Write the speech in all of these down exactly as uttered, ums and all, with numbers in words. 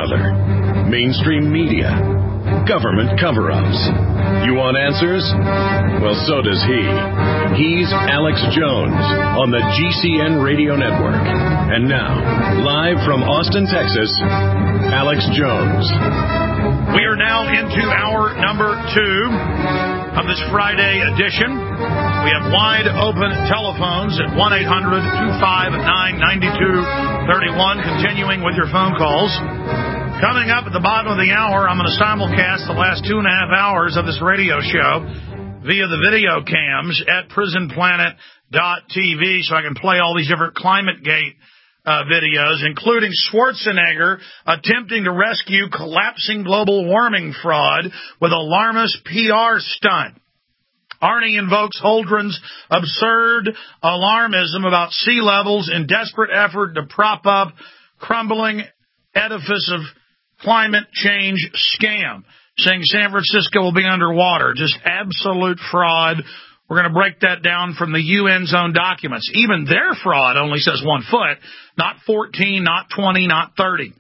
weather, mainstream media, government cover-ups. You want answers? Well, so does he. He's Alex Jones on the G C N Radio Network. And now, live from Austin, Texas, Alex Jones. We are now into hour number two of this Friday edition. We have wide open telephones at one eight hundred two five nine nine two three one, continuing with your phone calls. Coming up at the bottom of the hour, I'm going to simulcast the last two and a half hours of this radio show via the video cams at prison planet dot t v, so I can play all these different ClimateGate uh, videos, including Schwarzenegger attempting to rescue collapsing global warming fraud with alarmist P R stunt. Arnie invokes Holdren's absurd alarmism about sea levels in desperate effort to prop up crumbling edifice of climate change scam, saying San Francisco will be underwater. Just absolute fraud. We're going to break that down from the U N's own documents. Even their fraud only says one foot, not fourteen, not twenty, not thirty.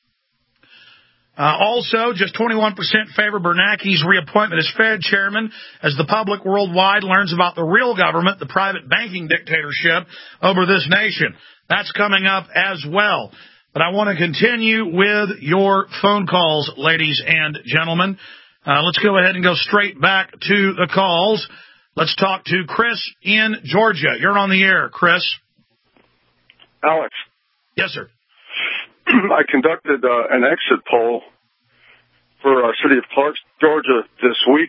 Uh, also, just twenty-one percent favor Bernanke's reappointment as Fed chairman as the public worldwide learns about the real government, the private banking dictatorship over this nation. That's coming up as well. But I want to continue with your phone calls, ladies and gentlemen. Uh, let's go ahead and go straight back to the calls. Let's talk to Chris in Georgia. You're on the air, Chris. Alex. Yes, sir. I conducted uh, an exit poll for our city of Clarkston, Georgia this week,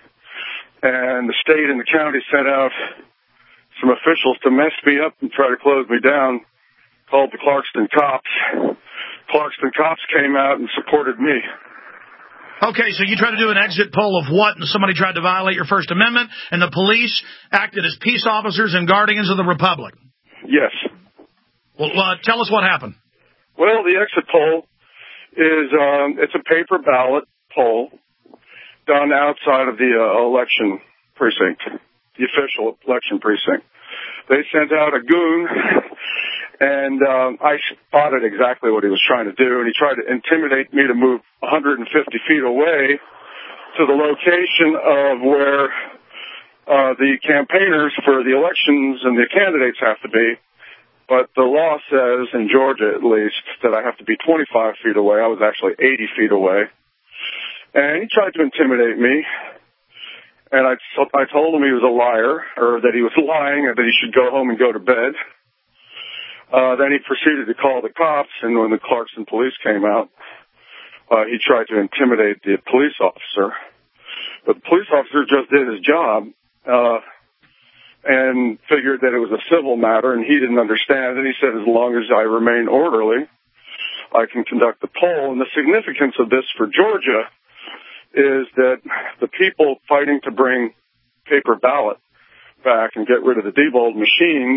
and the state and the county sent out some officials to mess me up and try to close me down, called the Clarkston cops. Clarkston cops came out and supported me. Okay, so you tried to do an exit poll of what, and somebody tried to violate your First Amendment, and the police acted as peace officers and guardians of the Republic. Yes. Well, uh, tell us what happened. Well, the exit poll is, um, it's a paper ballot poll done outside of the uh, election precinct, the official election precinct. They sent out a goon, and um, I spotted exactly what he was trying to do, and he tried to intimidate me to move one hundred fifty feet away to the location of where uh, the campaigners for the elections and the candidates have to be. But the law says, in Georgia at least, that I have to be twenty-five feet away. I was actually eighty feet away. And he tried to intimidate me. And I, I told him he was a liar, or that he was lying, and that he should go home and go to bed. Uh, then he proceeded to call the cops, and when the Clarkston police came out, uh, he tried to intimidate the police officer. But the police officer just did his job, uh, and figured that it was a civil matter, and he didn't understand. And he said, as long as I remain orderly, I can conduct the poll. And the significance of this for Georgia is that the people fighting to bring paper ballot back and get rid of the Diebold machines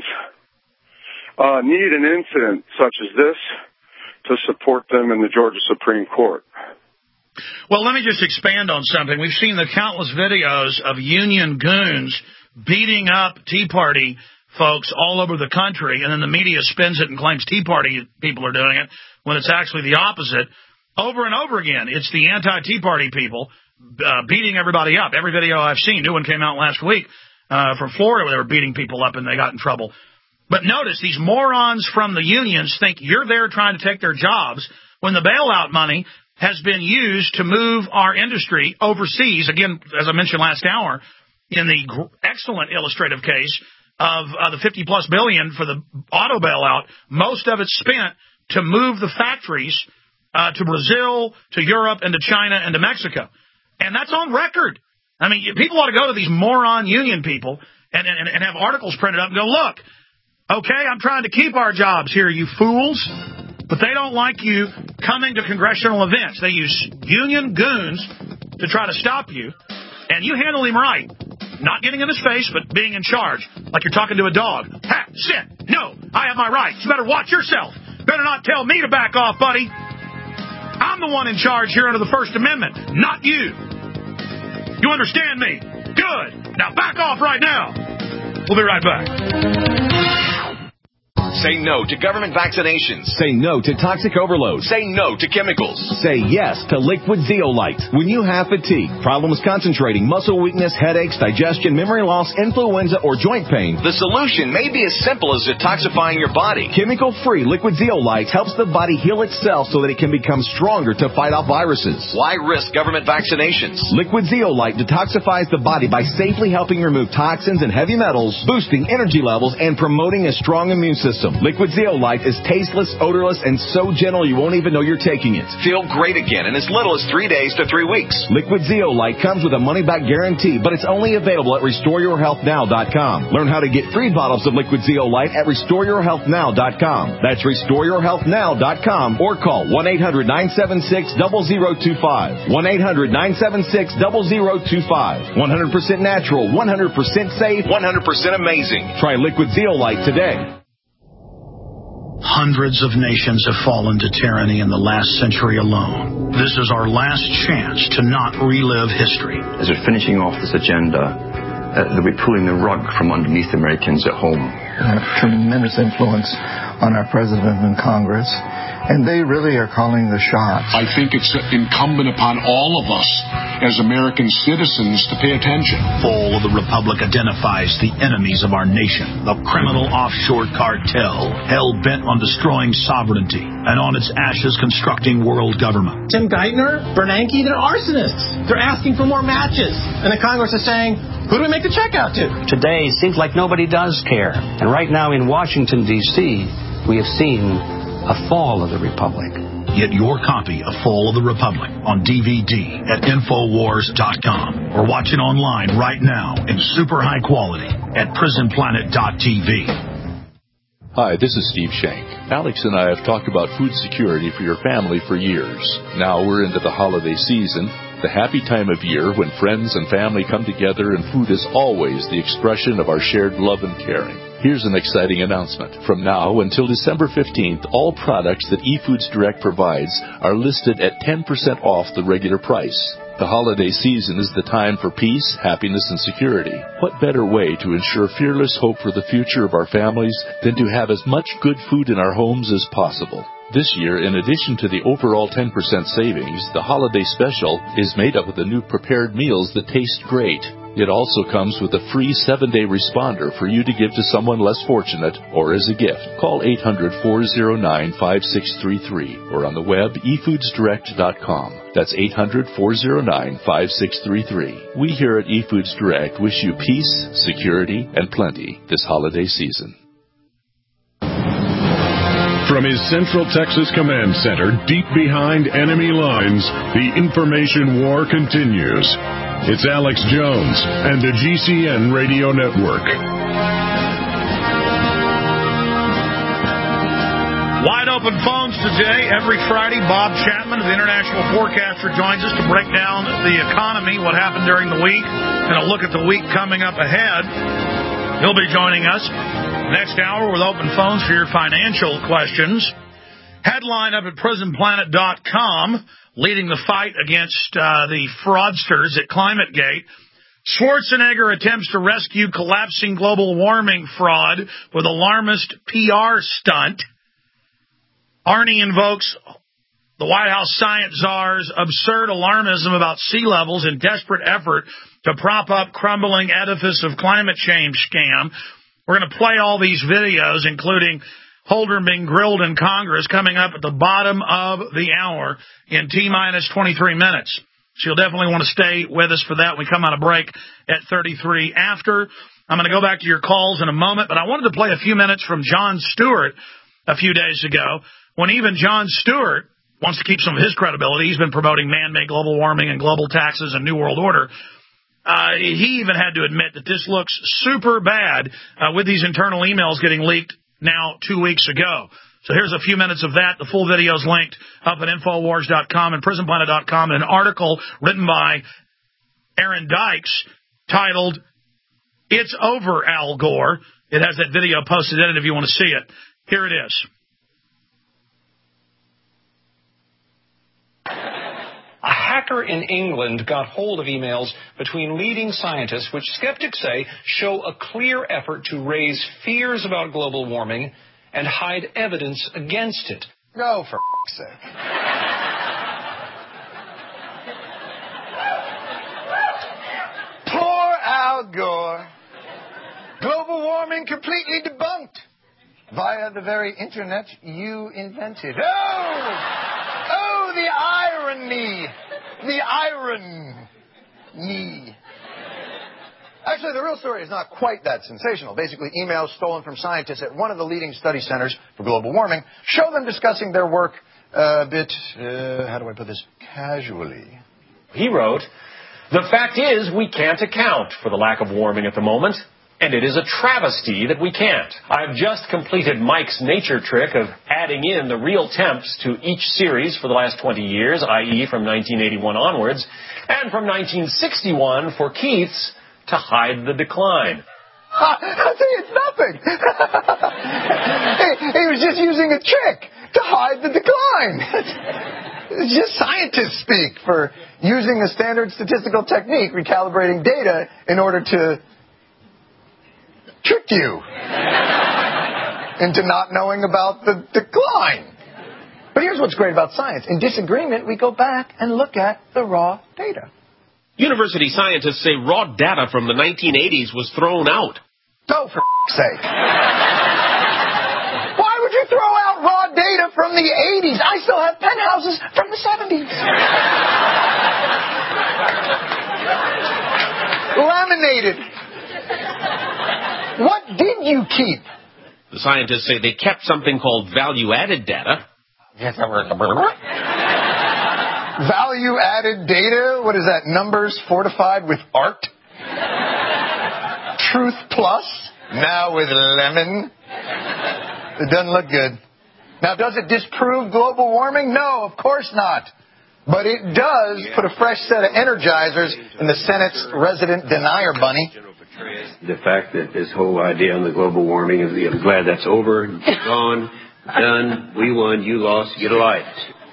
uh, need an incident such as this to support them in the Georgia Supreme Court. Well, let me just expand on something. We've seen the countless videos of union goons beating up Tea Party folks all over the country, and then the media spins it and claims Tea Party people are doing it when it's actually the opposite. Over and over again, it's the anti-Tea Party people uh, beating everybody up. Every video I've seen, new one came out last week uh, from Florida where they were beating people up and they got in trouble. But notice, these morons from the unions think you're there trying to take their jobs when the bailout money has been used to move our industry overseas. Again, as I mentioned last hour, in the gr- excellent illustrative case of uh, the fifty plus billion for the auto bailout, most of it's spent to move the factories Uh, to Brazil, to Europe, and to China, and to Mexico. And that's on record. I mean, people ought to go to these moron union people and, and, and have articles printed up and go, look, okay, I'm trying to keep our jobs here, you fools, but they don't like you coming to congressional events. They use union goons to try to stop you, and you handle him right. Not getting in his face, but being in charge, like you're talking to a dog. Ha, sit, no, I have my rights. You better watch yourself. Better not tell me to back off, buddy. I'm the one in charge here under the First Amendment, not you. You understand me? Good. Now back off right now. We'll be right back. Say no to government vaccinations. Say no to toxic overload. Say no to chemicals. Say yes to Liquid Zeolite. When you have fatigue, problems concentrating, muscle weakness, headaches, digestion, memory loss, influenza, or joint pain, the solution may be as simple as detoxifying your body. Chemical-free Liquid Zeolite helps the body heal itself so that it can become stronger to fight off viruses. Why risk government vaccinations? Liquid Zeolite detoxifies the body by safely helping remove toxins and heavy metals, boosting energy levels, and promoting a strong immune system. Liquid Zeolite is tasteless, odorless, and so gentle you won't even know you're taking it. Feel great again in as little as three days to three weeks. Liquid Zeolite comes with a money-back guarantee, but it's only available at restore your health now dot com. Learn how to get free bottles of Liquid Zeolite at restore your health now dot com. That's restore your health now dot com or call one eight hundred nine seven six zero zero two five. one eight hundred nine seven six zero zero two five. one hundred percent natural, one hundred percent safe, one hundred percent amazing. Try Liquid Zeolite today. Hundreds of nations have fallen to tyranny in the last century alone. This is our last chance to not relive history. As we're finishing off this agenda, uh, they'll be pulling the rug from underneath Americans at home. They have tremendous influence on our president and Congress, and they really are calling the shots. I think it's incumbent upon all of us as American citizens to pay attention. Fall of the Republic identifies the enemies of our nation, the criminal offshore cartel, hell-bent on destroying sovereignty, and on its ashes constructing world government. Tim Geithner, Bernanke, they're arsonists. They're asking for more matches. And the Congress is saying, who do we make the check out to? Today, it seems like nobody does care. And right now in Washington, D C, we have seen a fall of the Republic. Get your copy of Fall of the Republic on D V D at Infowars dot com or watch it online right now in super high quality at Prison Planet dot T V. Hi, this is Steve Shank. Alex and I have talked about food security for your family for years. Now we're into the holiday season, the happy time of year when friends and family come together and food is always the expression of our shared love and caring. Here's an exciting announcement. From now until December fifteenth, all products that eFoods Direct provides are listed at ten percent off the regular price. The holiday season is the time for peace, happiness, and security. What better way to ensure fearless hope for the future of our families than to have as much good food in our homes as possible? This year, in addition to the overall ten percent savings, the holiday special is made up of the new prepared meals that taste great. It also comes with a free seven-day responder for you to give to someone less fortunate or as a gift. Call eight hundred, four oh nine, five six three three or on the web e foods direct dot com. That's eight hundred, four oh nine, five six three three. We here at eFoods Direct wish you peace, security, and plenty this holiday season. From his Central Texas Command Center, deep behind enemy lines, the information war continues. It's Alex Jones and the G C N Radio Network. Wide open phones today. Every Friday, Bob Chapman, the international forecaster, joins us to break down the economy, what happened during the week, and a look at the week coming up ahead. He'll be joining us next hour with open phones for your financial questions. Headline up at prison planet dot com, leading the fight against uh, the fraudsters at ClimateGate. Schwarzenegger attempts to rescue collapsing global warming fraud with alarmist P R stunt. Arnie invokes the White House science czar's absurd alarmism about sea levels in desperate effort to prop up crumbling edifice of climate change scam. We're going to play all these videos, including Holder being grilled in Congress, coming up at the bottom of the hour in T-minus twenty-three minutes. So you'll definitely want to stay with us for that. We come out of break at thirty-three after. I'm going to go back to your calls in a moment, but I wanted to play a few minutes from Jon Stewart a few days ago, when even Jon Stewart wants to keep some of his credibility. He's been promoting man-made global warming and global taxes and New World Order. Uh, he even had to admit that this looks super bad uh, with these internal emails getting leaked now two weeks ago. So here's a few minutes of that. The full video is linked up at Infowars dot com and Prison Planet dot com, an article written by Aaron Dykes titled, "It's Over, Al Gore." It has that video posted in it if you want to see it. Here it is. A hacker in England got hold of emails between leading scientists, which skeptics say show a clear effort to raise fears about global warming and hide evidence against it. No, for f***'s sake. Poor Al Gore. Global warming completely debunked via the very internet you invented. Oh! Oh, the irony! The irony. Actually, the real story is not quite that sensational. Basically, emails stolen from scientists at one of the leading study centers for global warming show them discussing their work a bit, uh, how do I put this, casually. He wrote, "The fact is we can't account for the lack of warming at the moment, and it is a travesty that we can't. I've just completed Mike's nature trick of adding in the real temps to each series for the last twenty years, that is from nineteen eighty-one onwards, and from nineteen sixty-one for Keith's, to hide the decline." Ha, see, it's nothing. he, he was just using a trick to hide the decline. It's just scientists speak for using a standard statistical technique, recalibrating data in order to trick you into not knowing about the decline. But here's what's great about science. In disagreement, we go back and look at the raw data. University scientists say raw data from the nineteen eighties was thrown out. Oh, for f***'s sake. Why would you throw out raw data from the eighties? I still have penthouses from the seventies. Laminated. What did you keep? The scientists say they kept something called value-added data. Value-added data? What is that, numbers fortified with art? Truth Plus? Now with lemon? It doesn't look good. Now, does it disprove global warming? No, of course not. But it does put a fresh set of energizers in the Senate's resident denier bunny. The fact that this whole idea on the global warming is, I'm glad that's over, gone, done, we won, you lost, get a life.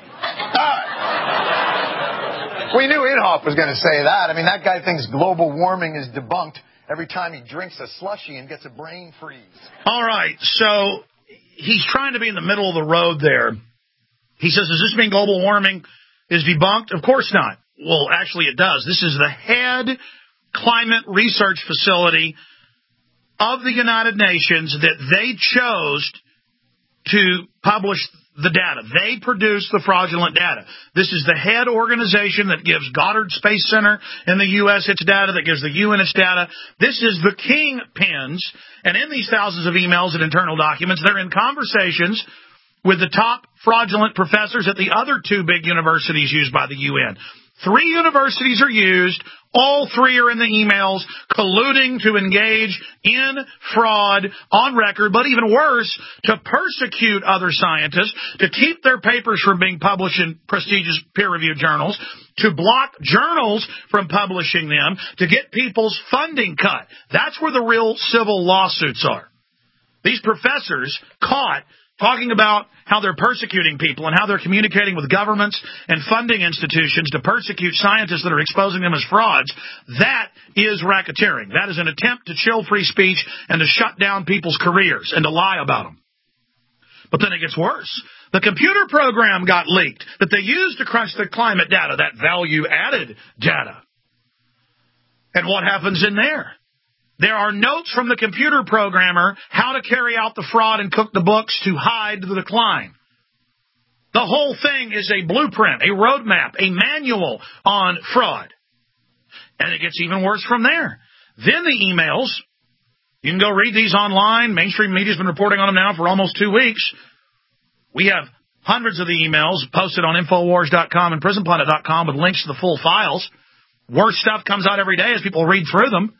We knew Inhofe was going to say that. I mean, that guy thinks global warming is debunked every time he drinks a slushie and gets a brain freeze. All right, so he's trying to be in the middle of the road there. He says, does this mean global warming is debunked? Of course not. Well, actually it does. This is the head climate research facility of the United Nations that they chose to publish the data. They produce the fraudulent data. This is the head organization that gives Goddard Space Center in the U S its data, that gives the U N its data. This is the kingpins, and in these thousands of emails and internal documents, they're in conversations with the top fraudulent professors at the other two big universities used by the U N. Three universities are used. All three are in the emails, colluding to engage in fraud on record, but even worse, to persecute other scientists, to keep their papers from being published in prestigious peer-reviewed journals, to block journals from publishing them, to get people's funding cut. That's where the real civil lawsuits are. These professors caught talking about how they're persecuting people and how they're communicating with governments and funding institutions to persecute scientists that are exposing them as frauds. That is racketeering. That is an attempt to chill free speech and to shut down people's careers and to lie about them. But then it gets worse. The computer program got leaked that they used to crunch the climate data, that value-added data. And what happens in there? There are notes from the computer programmer how to carry out the fraud and cook the books to hide the decline. The whole thing is a blueprint, a roadmap, a manual on fraud. And it gets even worse from there. Then the emails, you can go read these online. Mainstream media's been reporting on them now for almost two weeks. We have hundreds of the emails posted on Infowars dot com and Prison Planet dot com with links to the full files. Worse stuff comes out every day as people read through them.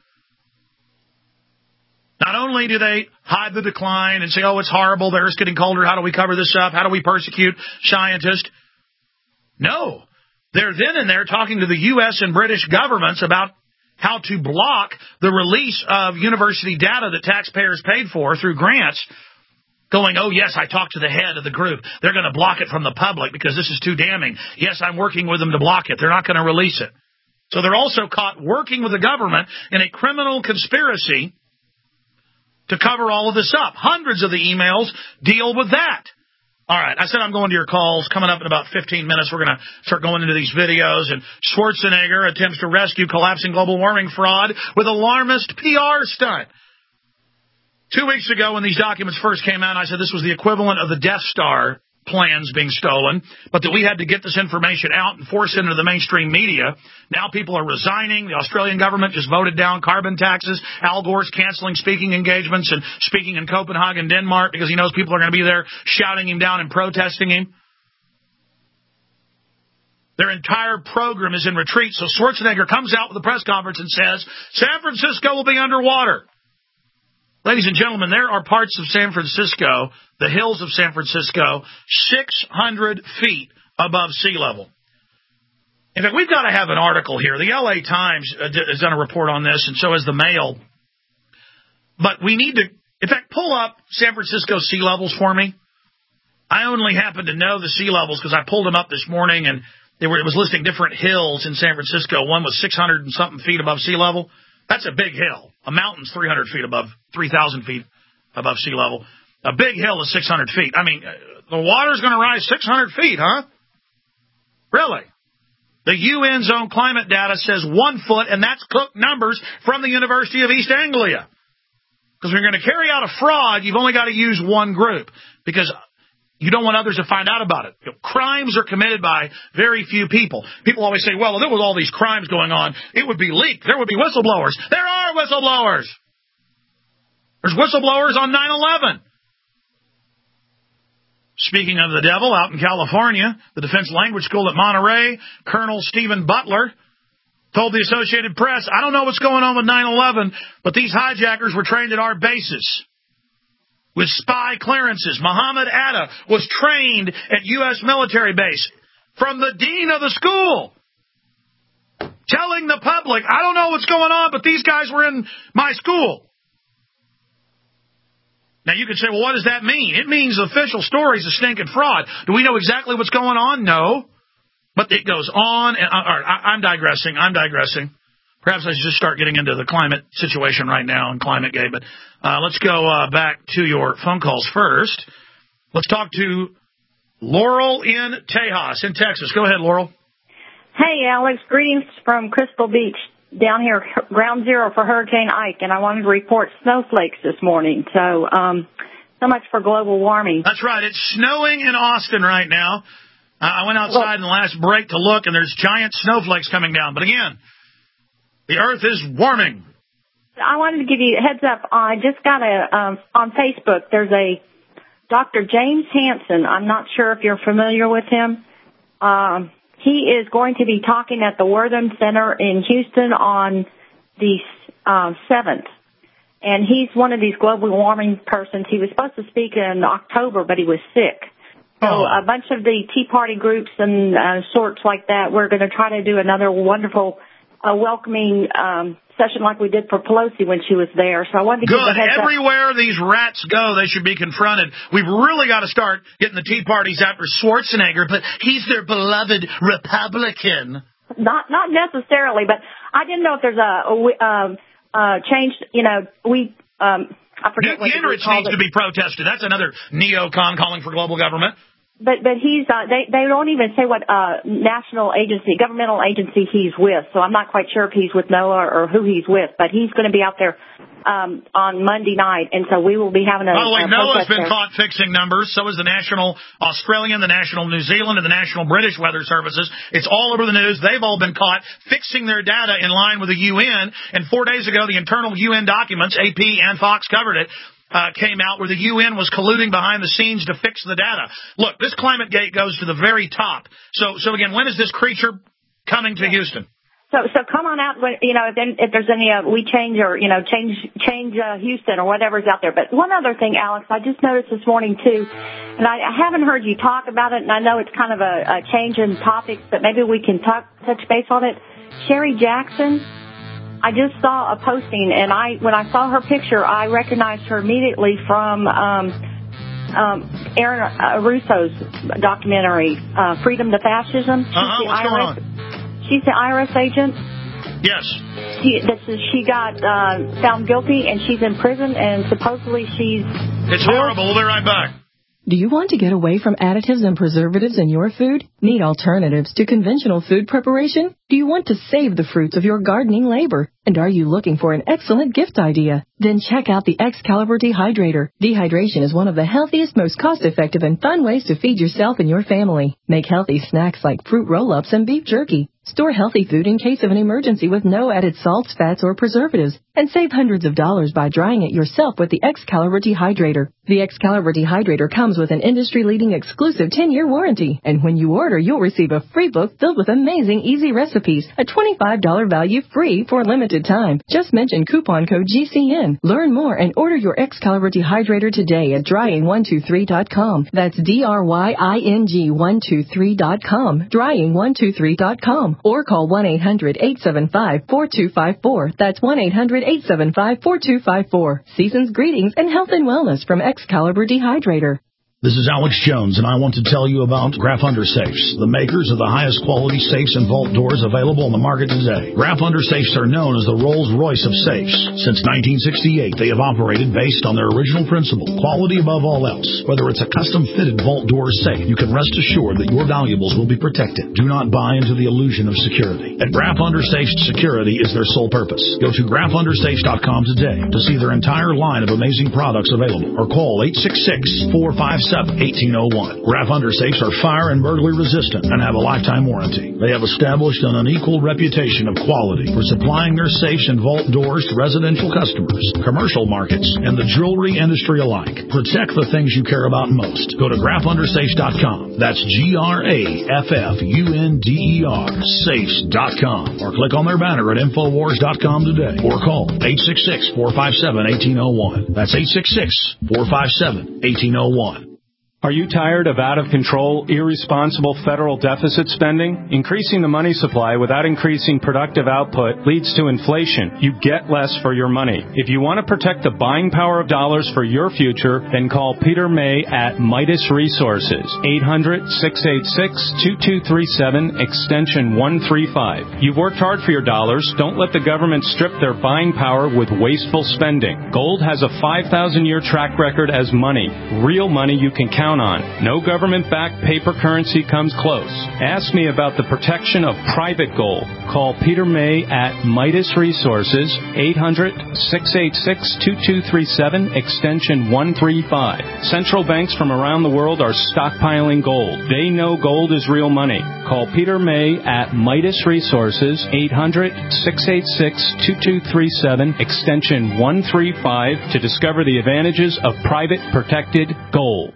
Not only do they hide the decline and say, oh, it's horrible, the Earth's getting colder, how do we cover this up, how do we persecute scientists? No. They're then in there talking to the U S and British governments about how to block the release of university data that taxpayers paid for through grants, going, oh, yes, I talked to the head of the group. They're going to block it from the public because this is too damning. Yes, I'm working with them to block it. They're not going to release it. So they're also caught working with the government in a criminal conspiracy to cover all of this up. Hundreds of the emails deal with that. All right, I said I'm going to your calls. Coming up in about fifteen minutes, we're going to start going into these videos. And Schwarzenegger attempts to rescue collapsing global warming fraud with alarmist P R stunt. Two weeks ago when these documents first came out, I said this was the equivalent of the Death Star plans being stolen, but that we had to get this information out and force it into the mainstream media. Now people are resigning. The Australian government just voted down carbon taxes. Al Gore's canceling speaking engagements and speaking in Copenhagen, Denmark, because he knows people are going to be there shouting him down and protesting him. Their entire program is in retreat, so Schwarzenegger comes out with a press conference and says, San Francisco will be underwater. Ladies and gentlemen, there are parts of San Francisco, the hills of San Francisco, six hundred feet above sea level. In fact, we've got to have an article here. The L A Times has done a report on this, and so has the Mail. But we need to, in fact, pull up San Francisco sea levels for me. I only happen to know the sea levels because I pulled them up this morning, and they were, it was listing different hills in San Francisco. One was six hundred and something feet above sea level. That's a big hill. A mountain's three hundred feet above, three thousand feet above sea level. A big hill is six hundred feet. I mean, the water's going to rise six hundred feet, huh? Really? The U N's own climate data says one foot, and that's Cook numbers from the University of East Anglia. Because when you're going to carry out a fraud, you've only got to use one group, because you don't want others to find out about it. You know, crimes are committed by very few people. People always say, well, if there was all these crimes going on, it would be leaked. There would be whistleblowers. There are whistleblowers. There's whistleblowers on nine eleven. Speaking of the devil, out in California, the Defense Language School at Monterey, Colonel Stephen Butler told the Associated Press, I don't know what's going on with nine eleven, but these hijackers were trained at our bases with spy clearances. Muhammad Atta was trained at U S military base from the dean of the school, telling the public, I don't know what's going on, but these guys were in my school. Now, you could say, well, what does that mean? It means the official story is a stinking fraud. Do we know exactly what's going on? No. But it goes on. And, all right, I, I'm digressing. I'm digressing. Perhaps I should just start getting into the climate situation right now and Climate Gate. But uh, let's go uh, back to your phone calls first. Let's talk to Laurel in Tejas in Texas. Go ahead, Laurel. Hey, Alex. Greetings from Crystal Beach, down here, ground zero for Hurricane Ike, and I wanted to report snowflakes this morning. So, um, so much for global warming. That's right. It's snowing in Austin right now. Uh, I went outside well, in the last break to look, and there's giant snowflakes coming down. But again, the Earth is warming. I wanted to give you a heads up. I just got a um, on Facebook. There's a Doctor James Hansen. I'm not sure if you're familiar with him. Um, He is going to be talking at the Wortham Center in Houston on the uh, seventh. And he's one of these global warming persons. He was supposed to speak in October, but he was sick. So oh. a bunch of the Tea Party groups and uh, sorts like that, we're going to try to do another wonderful uh, welcoming um, session like we did for Pelosi when she was there. So I wanted to Good. give a heads Everywhere up. These rats go, they should be confronted. We've really got to start getting the Tea Parties after Schwarzenegger, but he's their beloved Republican. Not not necessarily, but I didn't know if there's a, a um, uh, change, you know, we, um, I forget Newt what Gingrich needs it. to be protested. That's another neocon calling for global government. But but he's uh, they they don't even say what uh, national agency, governmental agency he's with. So I'm not quite sure if he's with NOAA or who he's with. But he's going to be out there um, on Monday night, and so we will be having a. By the way, a NOAA's been there. caught fixing numbers. So is the National Australian, the National New Zealand, and the National British Weather Services. It's all over the news. They've all been caught fixing their data in line with the U N. And four days ago, the internal U N documents, A P and Fox covered it. Uh, came out where the U N was colluding behind the scenes to fix the data. Look, this Climate Gate goes to the very top. So, so again, when is this creature coming to Houston? So, so come on out. When, you know, if, if there's any, uh, we change or you know, change, change uh, Houston or whatever's out there. But one other thing, Alex, I just noticed this morning too, and I, I haven't heard you talk about it, and I know it's kind of a, a change in topics, but maybe we can talk, touch base on it. Sherry Jackson. I just saw a posting, and I when I saw her picture, I recognized her immediately from um, um, Aaron uh, Russo's documentary, uh, Freedom to Fascism. She's uh-huh, the what's I R S, going on? She's the I R S agent. Yes. She, that she got uh, found guilty, and she's in prison, and supposedly she's... It's horrible. We'll be right back. Do you want to get away from additives and preservatives in your food? Need alternatives to conventional food preparation? Do you want to save the fruits of your gardening labor? And are you looking for an excellent gift idea? Then check out the Excalibur Dehydrator. Dehydration is one of the healthiest, most cost-effective, and fun ways to feed yourself and your family. Make healthy snacks like fruit roll-ups and beef jerky. Store healthy food in case of an emergency with no added salts, fats, or preservatives. And save hundreds of dollars by drying it yourself with the Excalibur Dehydrator. The Excalibur Dehydrator comes with an industry-leading exclusive ten-year warranty. And when you order, you'll receive a free book filled with amazing easy recipes. A twenty-five dollars value free for a limited time. Just mention coupon code G C N. Learn more and order your Excalibur Dehydrator today at drying one two three dot com. That's D R Y I N G one two three dot com. drying one two three dot com. Or call one eight hundred eight seven five four two five four. That's one eight hundred eight seven five four two five four. Season's greetings and health and wellness from Excalibur Dehydrator. This is Alex Jones, and I want to tell you about Graf Under Safes, the makers of the highest quality safes and vault doors available on the market today. Graf Under Safes are known as the Rolls-Royce of safes. Since nineteen sixty-eight, they have operated based on their original principle, quality above all else. Whether it's a custom-fitted vault door or safe, you can rest assured that your valuables will be protected. Do not buy into the illusion of security. At Graf Under Safes, security is their sole purpose. Go to graf under safes dot com today to see their entire line of amazing products available, or call eight six six, four five seven, eighteen oh one. Graf Under Safes are fire and burglary resistant and have a lifetime warranty. They have established an unequal reputation of quality for supplying their safes and vault doors to residential customers, commercial markets, and the jewelry industry alike. Protect the things you care about most. Go to graf under safes dot com. That's G R A F F U N D E R, safes dot com. Or click on their banner at infowars dot com today. Or call eight six six, four five seven, eighteen oh one. That's eight six six, four five seven, eighteen oh one. Are you tired of out-of-control, irresponsible federal deficit spending? Increasing the money supply without increasing productive output leads to inflation. You get less for your money. If you want to protect the buying power of dollars for your future, then call Peter May at Midas Resources, eight hundred, six eight six, two two three seven, extension one three five. You've worked hard for your dollars. Don't let the government strip their buying power with wasteful spending. Gold has a five thousand year track record as money, real money you can count on. No government-backed paper currency comes close. Ask me about the protection of private gold. Call Peter May at Midas Resources, eight hundred, six eight six, two two three seven, extension one three five. Central banks from around the world are stockpiling gold. They know gold is real money. Call Peter May at Midas Resources, eight hundred, six eight six, two two three seven, extension one three five to discover the advantages of private protected gold.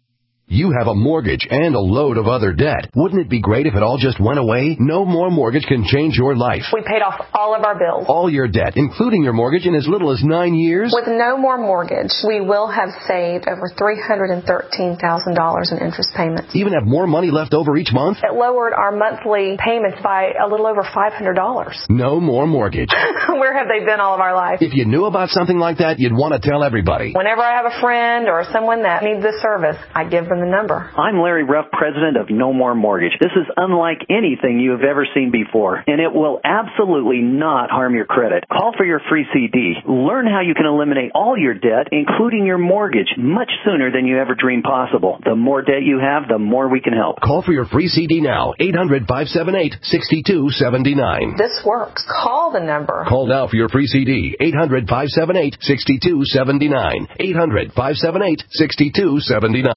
You have a mortgage and a load of other debt. Wouldn't it be great if it all just went away? No More Mortgage can change your life. We paid off all of our bills. All your debt, including your mortgage, in as little as nine years? With No More Mortgage, we will have saved over three hundred thirteen thousand dollars in interest payments. Even have more money left over each month? It lowered our monthly payments by a little over five hundred dollars. No More Mortgage. Where have they been all of our life? If you knew about something like that, you'd want to tell everybody. Whenever I have a friend or someone that needs this service, I give them the number. I'm Larry Ruff, president of No More Mortgage. This is unlike anything you have ever seen before, and it will absolutely not harm your credit. Call for your free C D. Learn how you can eliminate all your debt, including your mortgage, much sooner than you ever dreamed possible. The more debt you have, the more we can help. Call for your free C D now, eight hundred, five seven eight, six two seven nine. This works. Call the number. Call now for your free C D, eight hundred, five seven eight, six two seven nine, eight hundred, five seven eight, six two seven nine.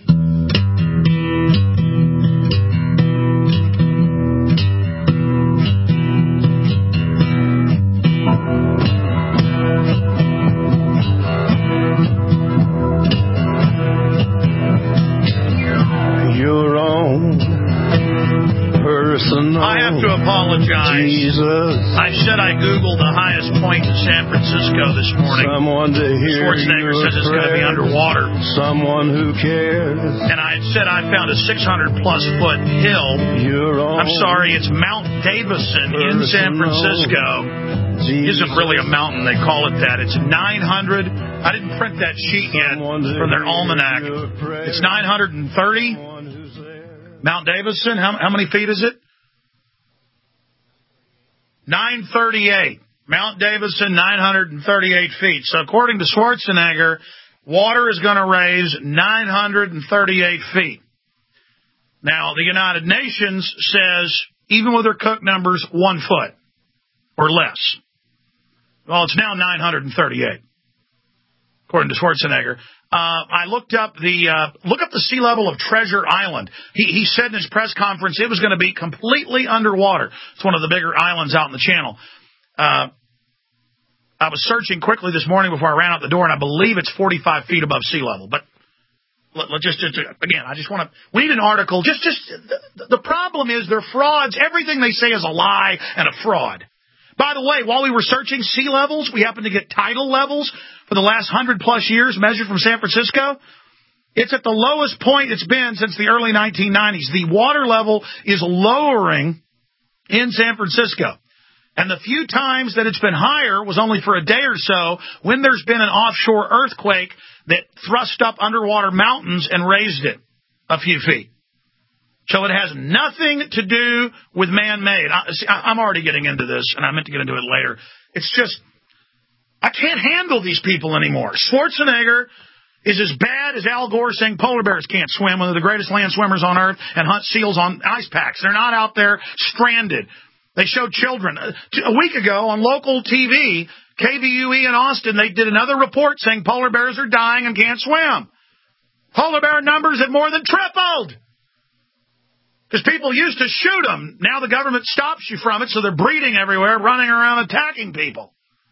Jesus. I said I Googled the highest point in San Francisco this morning. Someone to hear Schwarzenegger says it's going to be underwater. Someone who cares. And I said I found a six hundred plus foot hill. You're I'm sorry, it's Mount Davison in San Francisco. Jesus. Isn't really a mountain, they call it that. It's nine hundred. I didn't print that sheet yet from their almanac. It's nine hundred thirty. Mount Davison, how, how many feet is it? nine thirty-eight. Mount Davidson, nine hundred thirty-eight feet. So according to Schwarzenegger, water is going to raise nine hundred thirty-eight feet. Now, the United Nations says, even with their Cook numbers, one foot or less. Well, it's now nine hundred thirty-eight, according to Schwarzenegger. Uh, I looked up the uh, look up the sea level of Treasure Island. He, he said in his press conference it was going to be completely underwater. It's one of the bigger islands out in the channel. Uh, I was searching quickly this morning before I ran out the door, and I believe it's forty-five feet above sea level. But let, let just, just again, I just want to. We need an article. Just, just the, the problem is they're frauds. Everything they say is a lie and a fraud. By the way, while we were searching sea levels, we happened to get tidal levels for the last hundred plus years measured from San Francisco. It's at the lowest point it's been since the early nineteen nineties. The water level is lowering in San Francisco. And the few times that it's been higher was only for a day or so when there's been an offshore earthquake that thrust up underwater mountains and raised it a few feet. So it has nothing to do with man-made. I, see, I, I'm already getting into this, and I meant to get into it later. It's just, I can't handle these people anymore. Schwarzenegger is as bad as Al Gore saying polar bears can't swim, one of the greatest land swimmers on Earth, and hunt seals on ice packs. They're not out there stranded. They showed children. A week ago on local T V, K V U E in Austin, they did another report saying polar bears are dying and can't swim. Polar bear numbers have more than tripled. Because people used to shoot them. Now the government stops you from it, so they're breeding everywhere, running around attacking people.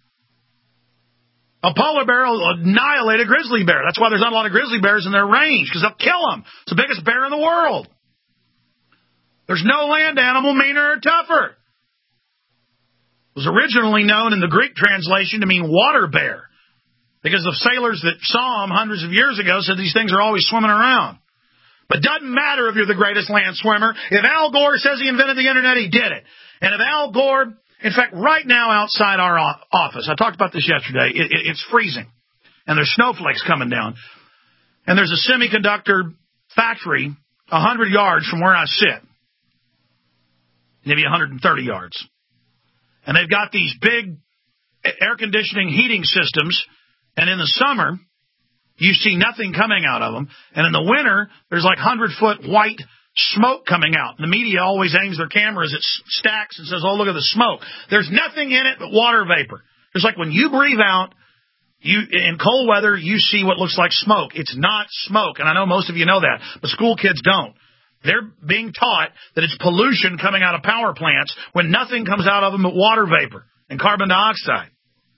A polar bear will annihilate a grizzly bear. That's why there's not a lot of grizzly bears in their range, because they'll kill them. It's the biggest bear in the world. There's no land animal meaner or tougher. It was originally known in the Greek translation to mean water bear, because the sailors that saw them hundreds of years ago said these things are always swimming around. But doesn't matter if you're the greatest land swimmer. If Al Gore says he invented the Internet, he did it. And if Al Gore, in fact, right now outside our office, I talked about this yesterday, it, it, it's freezing. And there's snowflakes coming down. And there's a semiconductor factory one hundred yards from where I sit. Maybe one hundred thirty yards. And they've got these big air conditioning heating systems. And in the summer, you see nothing coming out of them. And in the winter, there's like hundred-foot white smoke coming out. The media always aims their cameras at stacks and says, oh, look at the smoke. There's nothing in it but water vapor. Just like when you breathe out, you in cold weather, you see what looks like smoke. It's not smoke. And I know most of you know that, but school kids don't. They're being taught that it's pollution coming out of power plants when nothing comes out of them but water vapor and carbon dioxide.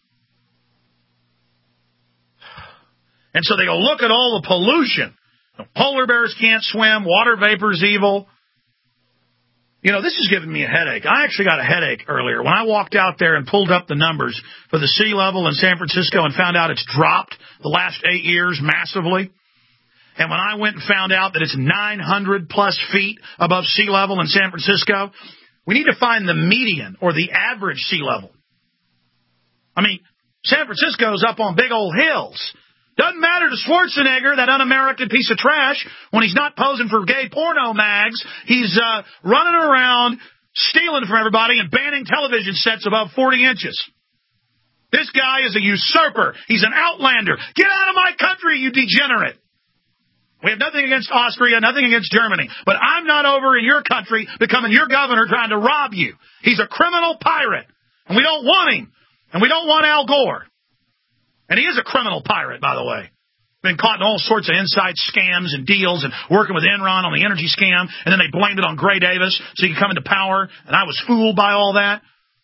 And so they go, look at all the pollution. Polar bears can't swim. Water vapor is evil. You know, this is giving me a headache. I actually got a headache earlier when I walked out there and pulled up the numbers for the sea level in San Francisco and found out it's dropped the last eight years massively. And when I went and found out that it's nine hundred plus feet above sea level in San Francisco, we need to find the median or the average sea level. I mean, San Francisco's up on big old hills. Doesn't matter to Schwarzenegger, that un-American piece of trash, when he's not posing for gay porno mags, he's uh, running around stealing from everybody and banning television sets above forty inches. This guy is a usurper. He's an outlander. Get out of my country, you degenerate. We have nothing against Austria, nothing against Germany. But I'm not over in your country becoming your governor trying to rob you. He's a criminal pirate. And we don't want him. And we don't want Al Gore. And he is a criminal pirate, by the way. Been caught in all sorts of inside scams and deals and working with Enron on the energy scam. And then they blamed it on Gray Davis so he could come into power. And I was fooled by all that.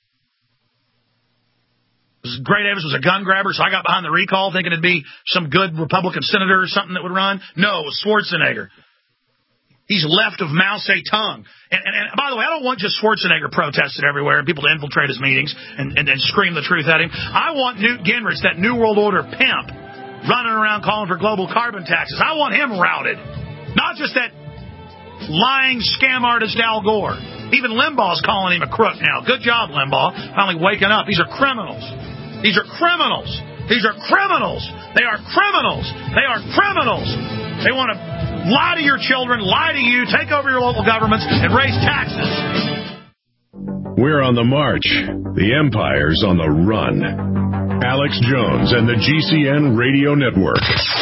Gray Davis was a gun grabber, so I got behind the recall thinking it'd be some good Republican senator or something that would run. No, it was Schwarzenegger. He's left of Mao Zedong. And, and, and by the way, I don't want just Schwarzenegger protested everywhere and people to infiltrate his meetings and, and, and scream the truth at him. I want Newt Gingrich, that New World Order pimp, running around calling for global carbon taxes. I want him routed. Not just that lying scam artist Al Gore. Even Limbaugh's calling him a crook now. Good job, Limbaugh, finally waking up. These are criminals. These are criminals. These are criminals. They are criminals. They are criminals. They want to lie to your children, lie to you, take over your local governments, and raise taxes. We're on the march. The empire's on the run. Alex Jones and the G C N Radio Network.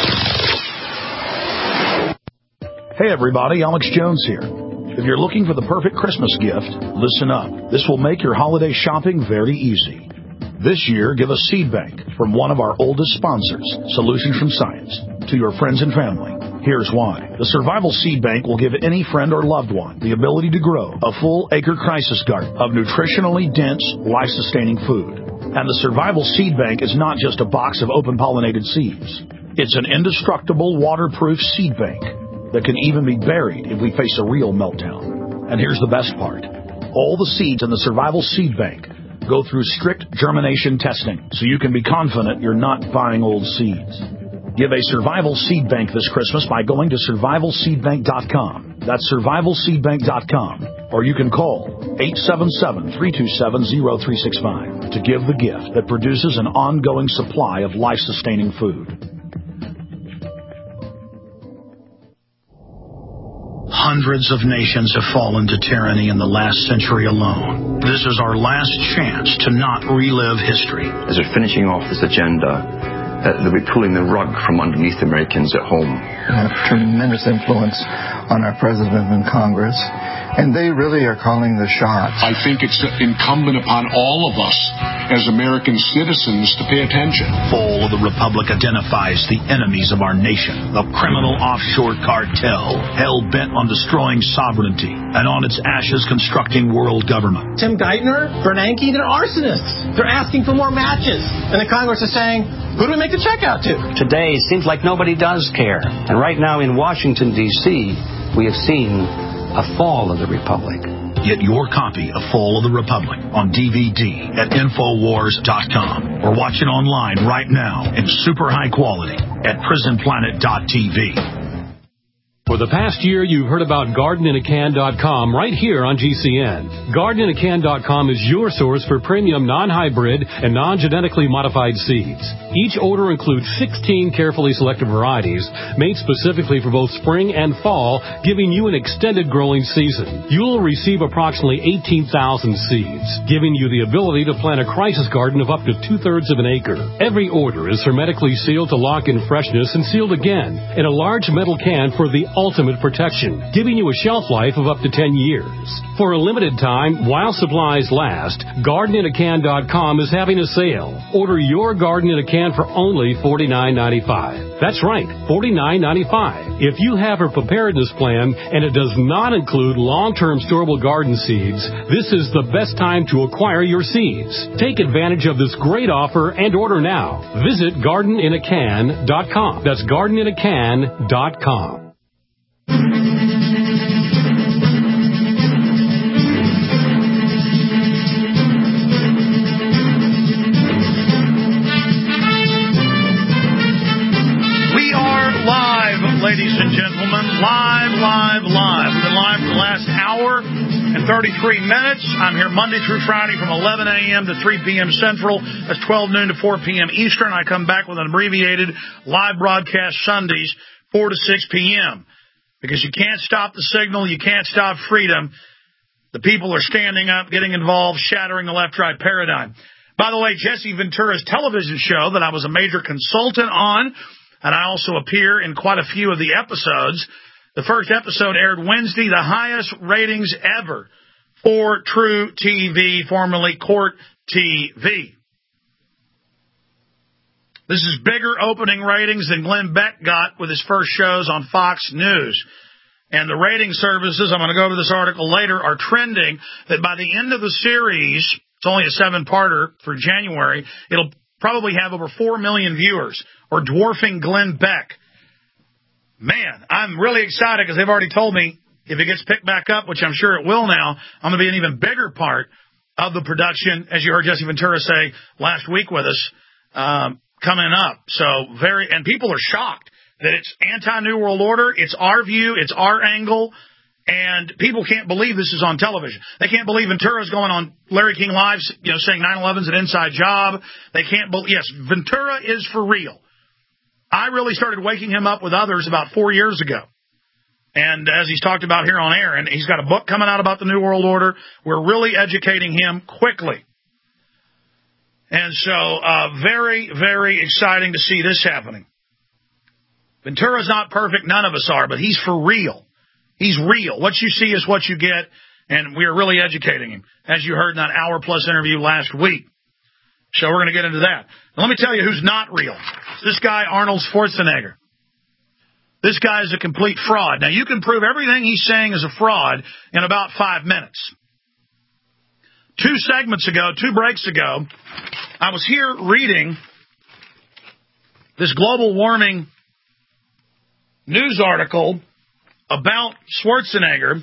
Hey everybody, Alex Jones here. If you're looking for the perfect Christmas gift, listen up. This will make your holiday shopping very easy. This year, give a seed bank from one of our oldest sponsors, Solutions from Science, to your friends and family. Here's why. The Survival Seed Bank will give any friend or loved one the ability to grow a full acre crisis garden of nutritionally dense, life-sustaining food. And the Survival Seed Bank is not just a box of open-pollinated seeds. It's an indestructible, waterproof seed bank that can even be buried if we face a real meltdown. And here's the best part. All the seeds in the Survival Seed Bank go through strict germination testing, so you can be confident you're not buying old seeds. Give a Survival Seed Bank this Christmas by going to survival seed bank dot com. That's survival seed bank dot com. Or you can call eight seven seven, three two seven, zero three six five to give the gift that produces an ongoing supply of life-sustaining food. Hundreds of nations have fallen to tyranny in the last century alone. This is our last chance to not relive history. As we're finishing off this agenda, Uh, they'll be pulling the rug from underneath Americans at home. They have tremendous influence on our president and Congress, and they really are calling the shots. I think it's incumbent upon all of us as American citizens to pay attention. Fall of the Republic identifies the enemies of our nation, the criminal offshore cartel, hell-bent on destroying sovereignty, and on its ashes constructing world government. Tim Geithner, Bernanke, they're arsonists. They're asking for more matches. And the Congress is saying, who do we make the check out to? Today, it seems like nobody does care. And right now in Washington, D C, we have seen a fall of the Republic. Get your copy of Fall of the Republic on D V D at infowars dot com or watch it online right now in super high quality at prison planet dot t v. For the past year, you've heard about garden in a can dot com right here on G C N. garden in a can dot com is your source for premium non-hybrid and non-genetically modified seeds. Each order includes sixteen carefully selected varieties made specifically for both spring and fall, giving you an extended growing season. You'll receive approximately eighteen thousand seeds, giving you the ability to plant a crisis garden of up to two-thirds of an acre. Every order is hermetically sealed to lock in freshness and sealed again in a large metal can for the ultimate protection, giving you a shelf life of up to ten years. For a limited time, while supplies last, garden in a can dot com is having a sale. Order your garden in a can for only forty-nine ninety-five. That's right, forty-nine ninety-five. If you have a preparedness plan and it does not include long-term storable garden seeds, this is the best time to acquire your seeds. Take advantage of this great offer and order now. Visit garden in a can dot com. That's garden in a can dot com. Ladies and gentlemen, live, live, live. We've been live for the last hour and thirty-three minutes. I'm here Monday through Friday from eleven a.m. to three p.m. Central. That's twelve noon to four p.m. Eastern. I come back with an abbreviated live broadcast Sundays, four to six p.m. Because you can't stop the signal. You can't stop freedom. The people are standing up, getting involved, shattering the left-right paradigm. By the way, Jesse Ventura's television show that I was a major consultant on, and I also appear in quite a few of the episodes. The first episode aired Wednesday, the highest ratings ever for True T V, formerly Court T V. This is bigger opening ratings than Glenn Beck got with his first shows on Fox News. And the rating services, I'm going to go over this article later, are trending that by the end of the series, it's only a seven-parter for January, it'll probably have over four million viewers, or dwarfing Glenn Beck. Man, I'm really excited because they've already told me if it gets picked back up, which I'm sure it will now, I'm going to be an even bigger part of the production, as you heard Jesse Ventura say last week with us, um, coming up. So very, and people are shocked that it's anti-New World Order, it's our view, it's our angle, and people can't believe this is on television. They can't believe Ventura's going on Larry King Live, you know, saying nine eleven's an inside job. They can't believe, yes, Ventura is for real. I really started waking him up with others about four years ago. And as he's talked about here on air, and he's got a book coming out about the New World Order, we're really educating him quickly. And so, uh, very, very exciting to see this happening. Ventura's not perfect, none of us are, but he's for real. He's real. What you see is what you get, and we are really educating him, as you heard in that hour-plus interview last week. So we're going to get into that. Now, let me tell you who's not real. It's this guy, Arnold Schwarzenegger. This guy is a complete fraud. Now, you can prove everything he's saying is a fraud in about five minutes. Two segments ago, two breaks ago, I was here reading this global warming news article about Schwarzenegger,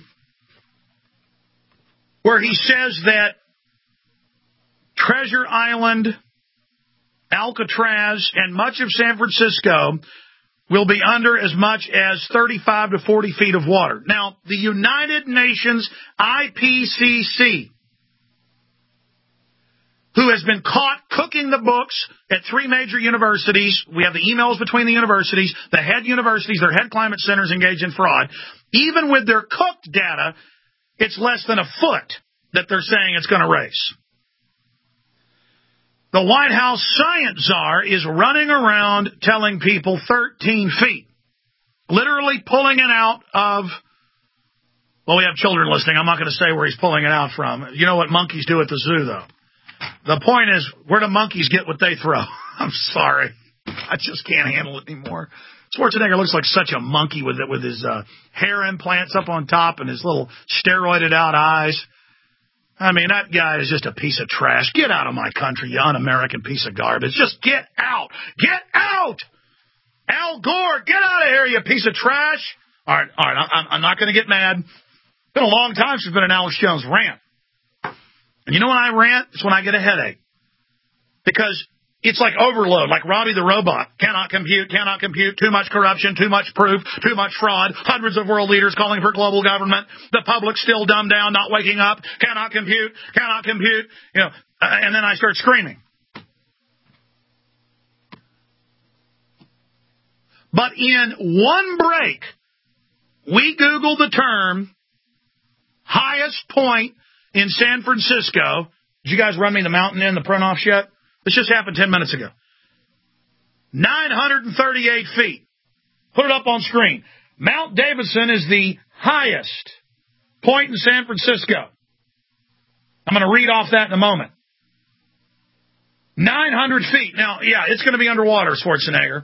where he says that Treasure Island, Alcatraz, and much of San Francisco will be under as much as thirty-five to forty feet of water. Now, the United Nations I P C C, who has been caught cooking the books at three major universities. We have the emails between the universities, the head universities, their head climate centers engaged in fraud. Even with their cooked data, it's less than a foot that they're saying it's going to raise. The White House science czar is running around telling people thirteen feet, literally pulling it out of, well, we have children listening. I'm not going to say where he's pulling it out from. You know what monkeys do at the zoo, though. The point is, where do monkeys get what they throw? I'm sorry. I just can't handle it anymore. Schwarzenegger looks like such a monkey with it, with his uh, hair implants up on top and his little steroided out eyes. I mean, that guy is just a piece of trash. Get out of my country, you un-American piece of garbage. Just get out. Get out! Al Gore, get out of here, you piece of trash. All right, all right, I'm, I'm not going to get mad. It's been a long time since there's been an Alex Jones rant. And you know when I rant? It's when I get a headache. Because it's like overload, like Robbie the Robot. Cannot compute, cannot compute, too much corruption, too much proof, too much fraud, hundreds of world leaders calling for global government, the public still dumbed down, not waking up, cannot compute, cannot compute, you know, and then I start screaming. But in one break, we Googled the term highest point in San Francisco. Did you guys run me the mountain in the print-offs yet? This just happened ten minutes ago. nine hundred thirty-eight feet. Put it up on screen. Mount Davidson is the highest point in San Francisco. I'm going to read off that in a moment. nine hundred feet. Now, yeah, it's going to be underwater, Schwarzenegger.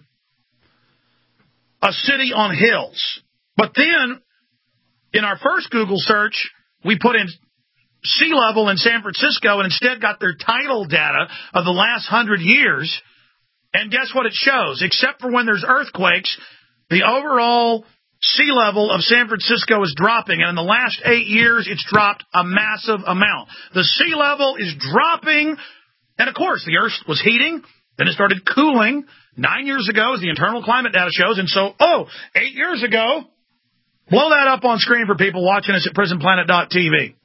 A city on hills. But then, in our first Google search, we put in sea level in San Francisco and instead got their tidal data of the last hundred years. And guess what it shows? Except for when there's earthquakes, the overall sea level of San Francisco is dropping. And in the last eight years, it's dropped a massive amount. The sea level is dropping. And of course, the earth was heating. Then it started cooling nine years ago, as the internal climate data shows. And so, oh, eight years ago, blow that up on screen for people watching us at prison planet dot t v.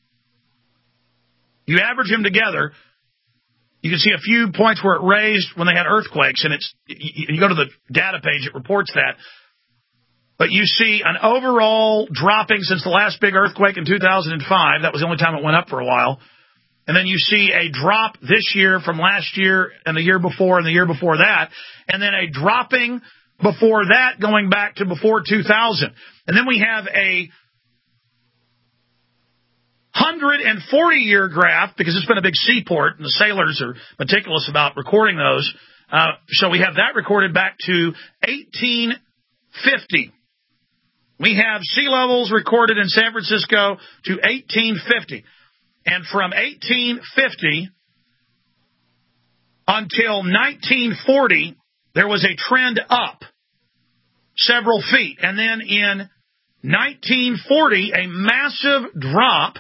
You average them together, you can see a few points where it raised when they had earthquakes, and it's you go to the data page, it reports that. But you see an overall dropping since the last big earthquake in two thousand five. That was the only time it went up for a while. And then you see a drop this year from last year and the year before and the year before that. And then a dropping before that going back to before two thousand. And then we have a one hundred forty-year graph, because it's been a big seaport, and the sailors are meticulous about recording those. Uh, so we have that recorded back to eighteen fifty. We have sea levels recorded in San Francisco to eighteen fifty. And from eighteen fifty until nineteen forty, there was a trend up several feet. And then in nineteen forty, a massive drop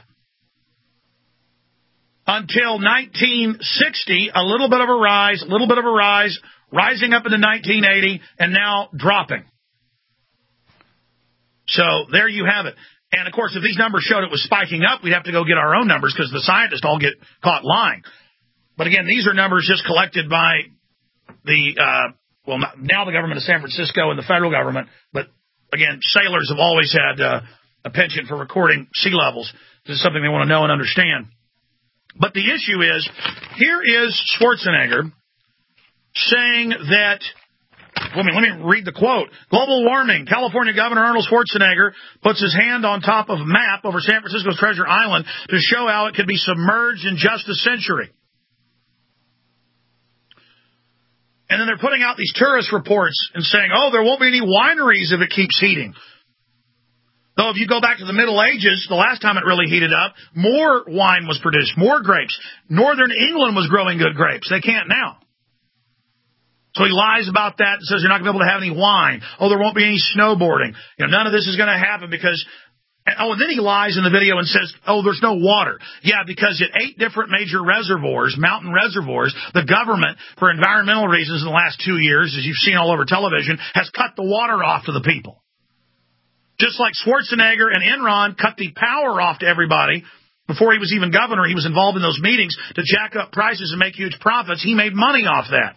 until nineteen sixty, a little bit of a rise, a little bit of a rise, rising up into nineteen eighty, and now dropping. So there you have it. And, of course, if these numbers showed it was spiking up, we'd have to go get our own numbers because the scientists all get caught lying. But, again, these are numbers just collected by the, uh, well, not, now the government of San Francisco and the federal government, but again, sailors have always had uh, a penchant for recording sea levels. This is something they want to know and understand. But the issue is, here is Schwarzenegger saying that, let me, let me read the quote. Global warming. California Governor Arnold Schwarzenegger puts his hand on top of a map over San Francisco's Treasure Island to show how it could be submerged in just a century. And then they're putting out these tourist reports and saying, oh, there won't be any wineries if it keeps heating. Though if you go back to the Middle Ages, the last time it really heated up, more wine was produced, more grapes. Northern England was growing good grapes. They can't now. So he lies about that and says you're not going to be able to have any wine. Oh, there won't be any snowboarding. You know, none of this is going to happen because... Oh, and then he lies in the video and says, oh, there's no water. Yeah, because at eight different major reservoirs, mountain reservoirs, the government, for environmental reasons in the last two years, as you've seen all over television, has cut the water off to the people. Just like Schwarzenegger and Enron cut the power off to everybody before he was even governor. He was involved in those meetings to jack up prices and make huge profits. He made money off that.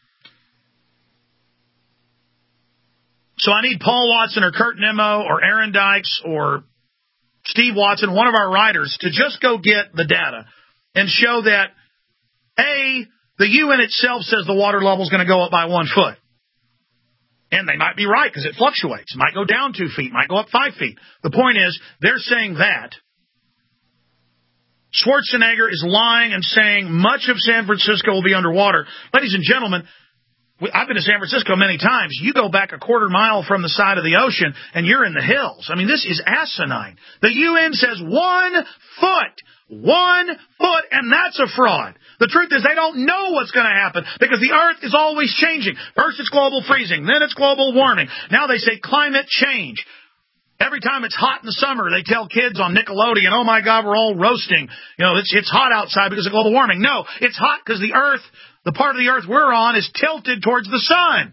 So I need Paul Watson or Kurt Nimmo or Aaron Dykes or Steve Watson, one of our writers, to just go get the data and show that, A, the U N itself says the water level is going to go up by one foot. And they might be right because it fluctuates. It might go down two feet, might go up five feet. The point is, they're saying that. Schwarzenegger is lying and saying much of San Francisco will be underwater. Ladies and gentlemen, I've been to San Francisco many times. You go back a quarter mile from the side of the ocean, and you're in the hills. I mean, this is asinine. The U N says one foot, one foot, and that's a fraud. The truth is they don't know what's going to happen because the Earth is always changing. First it's global freezing, then it's global warming. Now they say climate change. Every time it's hot in the summer, they tell kids on Nickelodeon, oh, my God, we're all roasting. You know, it's, it's hot outside because of global warming. No, it's hot because the Earth... The part of the Earth we're on is tilted towards the sun.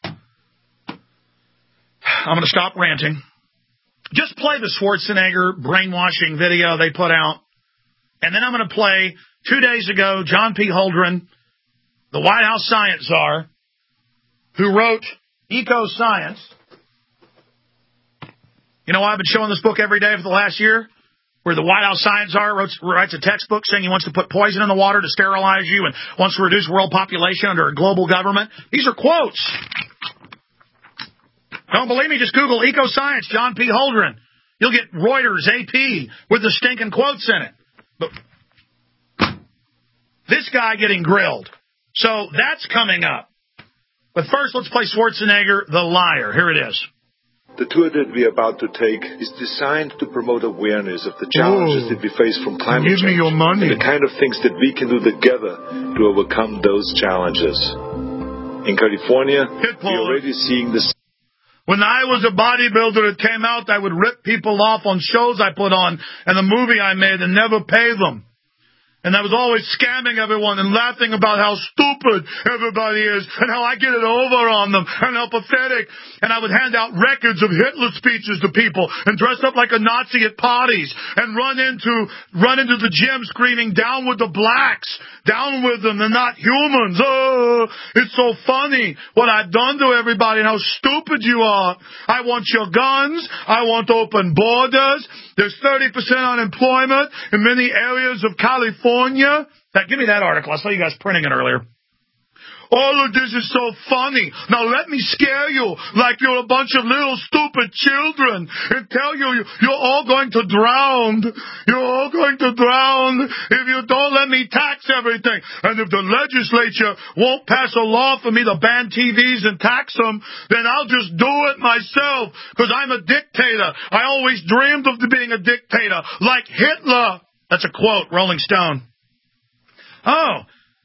I'm going to stop ranting. Just play the Schwarzenegger brainwashing video they put out. And then I'm going to play, two days ago, John P. Holdren, the White House science czar, who wrote Eco-Science. You know why I've been showing this book every day for the last year? Where the White House science czar writes a textbook saying he wants to put poison in the water to sterilize you and wants to reduce world population under a global government. These are quotes. Don't believe me? Just Google Eco-Science, John P. Holdren. You'll get Reuters, A P, with the stinking quotes in it. But this guy getting grilled. So that's coming up. But first, let's play Schwarzenegger, the liar. Here it is. The tour that we are about to take is designed to promote awareness of the challenges oh, that we face from climate give change me your money. and the kind of things that we can do together to overcome those challenges. In California, we're already seeing this. When I was a bodybuilder, it came out I would rip people off on shows I put on and the movie I made and never pay them. And I was always scamming everyone and laughing about how stupid everybody is and how I get it over on them and how pathetic. And I would hand out records of Hitler speeches to people and dress up like a Nazi at parties and run into run into the gym screaming, down with the blacks, down with them, they're not humans. Oh, it's so funny what I've done to everybody and how stupid you are. I want your guns. I want open borders. There's thirty percent unemployment in many areas of California. Now, give me that article. I saw you guys printing it earlier. All of this is so funny. Now let me scare you like you're a bunch of little stupid children and tell you you're all going to drown. You're all going to drown if you don't let me tax everything. And if the legislature won't pass a law for me to ban T Vs and tax them, then I'll just do it myself because I'm a dictator. I always dreamed of being a dictator like Hitler. That's a quote, Rolling Stone. Oh.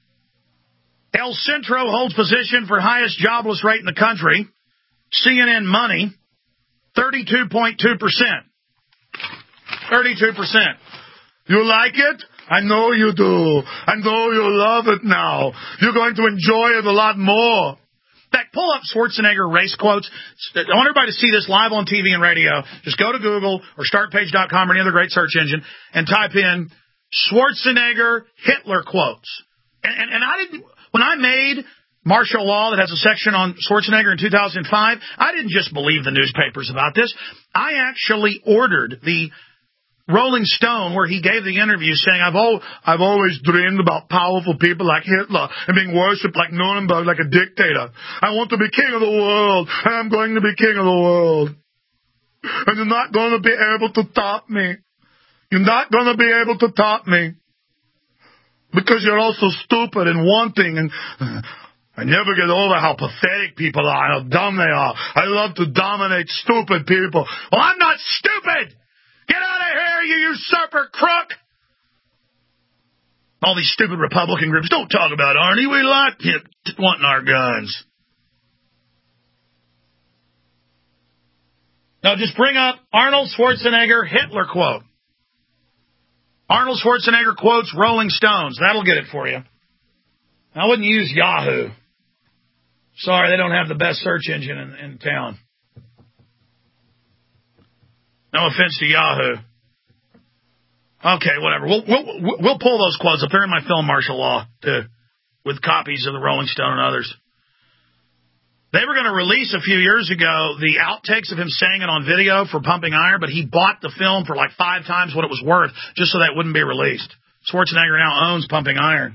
El Centro holds position for highest jobless rate in the country. C N N Money, thirty-two point two percent. thirty-two percent. You like it? I know you do. I know you love it now. You're going to enjoy it a lot more. In fact, pull up Schwarzenegger race quotes. I want everybody to see this live on T V and radio. Just go to Google or start page dot com or any other great search engine and type in Schwarzenegger Hitler quotes. And, and, and I didn't... When I made martial law that has a section on Schwarzenegger in two thousand five. I didn't just believe the newspapers about this. I actually ordered the Rolling Stone where he gave the interview saying, I've, al- I've always dreamed about powerful people like Hitler and being worshipped like Nuremberg, like a dictator. I want to be king of the world, and I'm going to be king of the world. And you're not going to be able to top me. You're not going to be able to top me. Because you're all so stupid and wanting, and I never get over how pathetic people are, how dumb they are. I love to dominate stupid people. Well, I'm not stupid! Get out of here, you usurper crook! All these stupid Republican groups, don't talk about Arnie. We like him wanting our guns. Now just bring up Arnold Schwarzenegger Hitler quote. Arnold Schwarzenegger quotes Rolling Stones. That'll get it for you. I wouldn't use Yahoo. Sorry, they don't have the best search engine in, in town. No offense to Yahoo. Okay, whatever. We'll, we'll, we'll pull those quotes up. They're in my film Martial Law, too, with copies of the Rolling Stone and others. They were going to release a few years ago the outtakes of him saying it on video for Pumping Iron, but he bought the film for like five times what it was worth just so that it wouldn't be released. Schwarzenegger now owns Pumping Iron.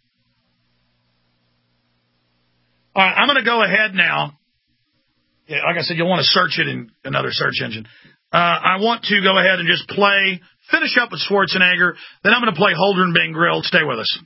All right, I'm going to go ahead now. Yeah, like I said, you'll want to search it in another search engine. Uh, I want to go ahead and just play, finish up with Schwarzenegger, then I'm going to play Holdren being grilled. Stay with us.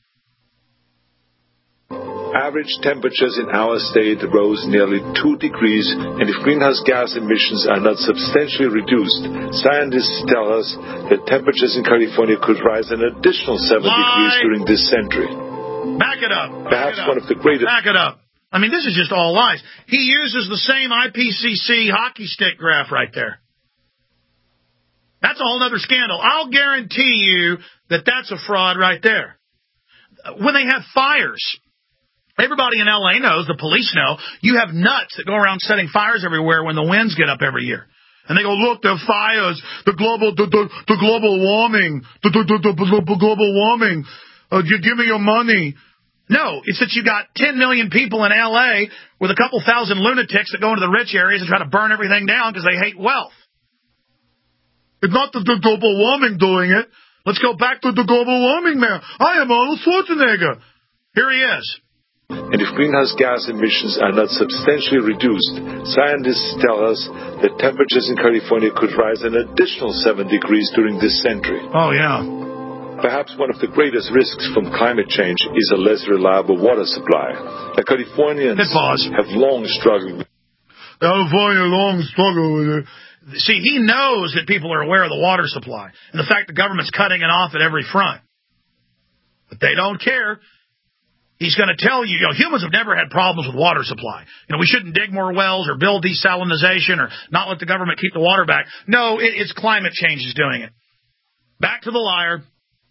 Average temperatures in our state rose nearly two degrees, and if greenhouse gas emissions are not substantially reduced, scientists tell us that temperatures in California could rise an additional seven Lie. degrees during this century. Back it up. Back Perhaps it up. one of the greatest... Back it up. I mean, this is just all lies. He uses the same I P C C hockey stick graph right there. That's a whole other scandal. I'll guarantee you that that's a fraud right there. When they have fires... Everybody in L A knows, the police know, you have nuts that go around setting fires everywhere when the winds get up every year. And they go, look, the fires, the global the, the, the global warming, the, the, the, the global warming, uh, you give me your money. No, it's that you got ten million people in L A with a couple thousand lunatics that go into the rich areas and try to burn everything down because they hate wealth. It's not the, the global warming doing it. Let's go back to the global warming man. I am Arnold Schwarzenegger. Here he is. And if greenhouse gas emissions are not substantially reduced, scientists tell us that temperatures in California could rise an additional seven degrees during this century. Oh, yeah. Perhaps one of the greatest risks from climate change is a less reliable water supply. The Californians have long struggled with California long struggled with it. See, he knows that people are aware of the water supply and the fact the government's cutting it off at every front. But they don't care. He's going to tell you, you know, humans have never had problems with water supply. You know, we shouldn't dig more wells or build desalinization or not let the government keep the water back. No, it, it's climate change is doing it. Back to the liar.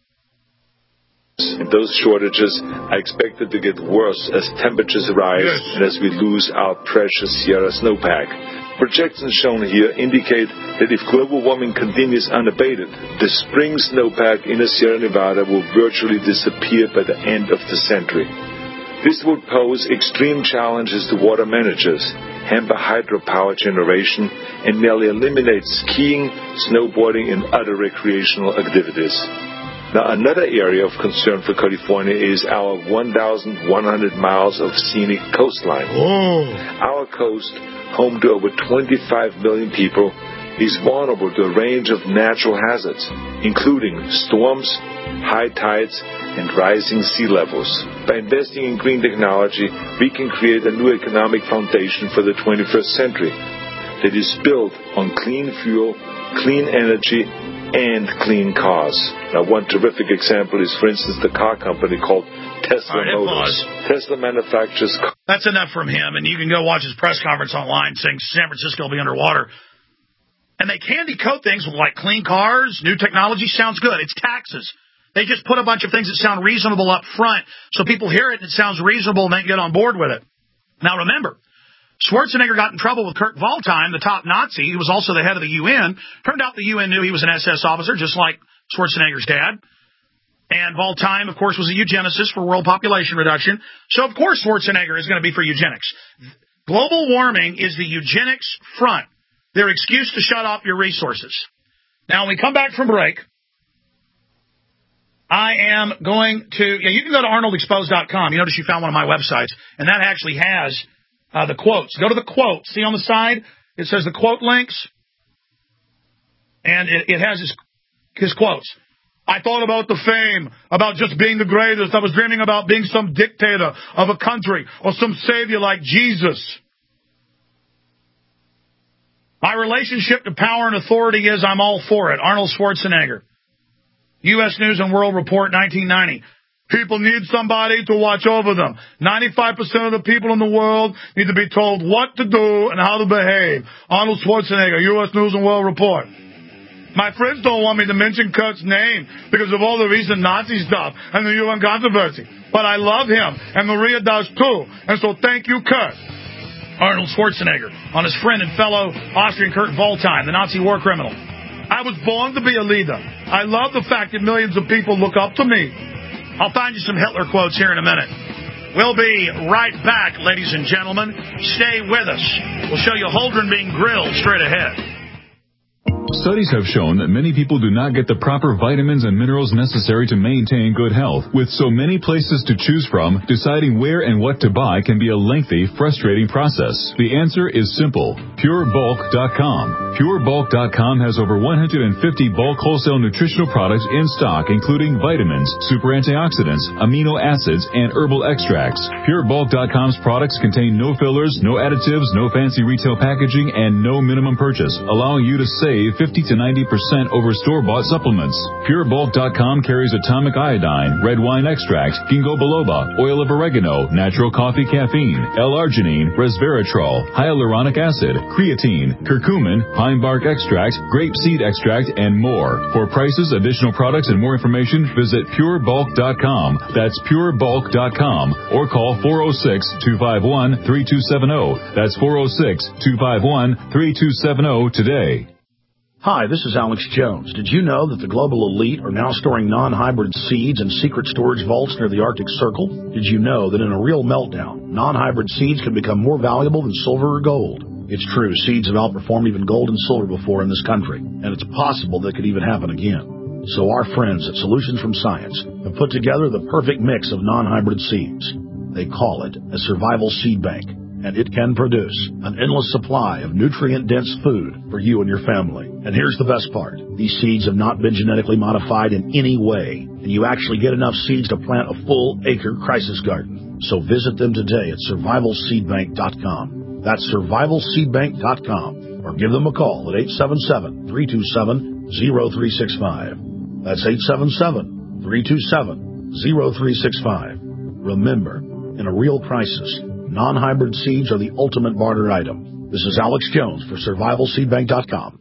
Those shortages are expected to get worse as temperatures rise yes. and as we lose our precious Sierra snowpack. Projections shown here indicate that if global warming continues unabated, the spring snowpack in the Sierra Nevada will virtually disappear by the end of the century. This would pose extreme challenges to water managers, hamper hydropower generation, and nearly eliminate skiing, snowboarding, and other recreational activities. Now, another area of concern for California is our one thousand one hundred miles of scenic coastline. Oh. Our coast, home to over twenty-five million people, is vulnerable to a range of natural hazards, including storms, high tides, and rising sea levels. By investing in green technology, we can create a new economic foundation for the twenty-first century that is built on clean fuel, clean energy, and clean cars. Now, one terrific example is, for instance, the car company called Tesla right, Motors. Tesla manufactures... That's enough from him, and you can go watch his press conference online saying San Francisco will be underwater. And they candy coat things with, like, clean cars, new technology. Sounds good. It's taxes. They just put a bunch of things that sound reasonable up front so people hear it and it sounds reasonable and they can get on board with it. Now, remember, Schwarzenegger got in trouble with Kurt Waldheim, the top Nazi. He was also the head of the U N. Turned out the U N knew he was an S S officer, just like Schwarzenegger's dad. And Voltaire, of course, was a eugenicist for world population reduction. So, of course, Schwarzenegger is going to be for eugenics. Global warming is the eugenics front, their excuse to shut off your resources. Now, when we come back from break, I am going to, yeah, you can go to arnold exposed dot com. You notice you found one of my websites, and that actually has uh, the quotes. Go to the quote. See on the side? It says the quote links, and it, it has his, his quotes. I thought about the fame, about just being the greatest. I was dreaming about being some dictator of a country or some savior like Jesus. My relationship to power and authority is I'm all for it. Arnold Schwarzenegger. U S News and World Report, nineteen ninety. People need somebody to watch over them. ninety-five percent of the people in the world need to be told what to do and how to behave. Arnold Schwarzenegger, U S News and World Report. My friends don't want me to mention Kurt's name because of all the recent Nazi stuff and the U N controversy. But I love him, and Maria does too. And so thank you, Kurt. Arnold Schwarzenegger, on his friend and fellow Austrian Kurt Voltaire, the Nazi war criminal. I was born to be a leader. I love the fact that millions of people look up to me. I'll find you some Hitler quotes here in a minute. We'll be right back, ladies and gentlemen. Stay with us. We'll show you Holdren being grilled straight ahead. Studies have shown that many people do not get the proper vitamins and minerals necessary to maintain good health. With so many places to choose from, deciding where and what to buy can be a lengthy, frustrating process. The answer is simple. Pure Bulk dot com. Pure Bulk dot com has over one hundred fifty bulk wholesale nutritional products in stock, including vitamins, super antioxidants, amino acids, and herbal extracts. Pure Bulk dot com's products contain no fillers, no additives, no fancy retail packaging, and no minimum purchase, allowing you to save fifty to ninety percent over store-bought supplements. Pure Bulk dot com carries atomic iodine, red wine extract, ginkgo biloba, oil of oregano, natural coffee caffeine, L-arginine, resveratrol, hyaluronic acid, creatine, curcumin, pine bark extract, grape seed extract, and more. For prices, additional products, and more information, visit Pure Bulk dot com. That's Pure Bulk dot com. Or call four oh six, two five one, three two seven oh. That's four oh six, two five one, three two seven oh today. Hi, this is Alex Jones. Did you know that the global elite are now storing non-hybrid seeds in secret storage vaults near the Arctic Circle? Did you know that in a real meltdown, non-hybrid seeds can become more valuable than silver or gold? It's true, seeds have outperformed even gold and silver before in this country, and it's possible that could even happen again. So our friends at Solutions from Science have put together the perfect mix of non-hybrid seeds. They call it a survival seed bank, and it can produce an endless supply of nutrient-dense food for you and your family. And here's the best part. These seeds have not been genetically modified in any way, and you actually get enough seeds to plant a full-acre crisis garden. So visit them today at survival seed bank dot com. That's survival seed bank dot com. Or give them a call at eight seven seven, three two seven, zero three six five. That's eight seven seven, three two seven, zero three six five. Remember, in a real crisis, non-hybrid seeds are the ultimate barter item. This is Alex Jones for survival seed bank dot com.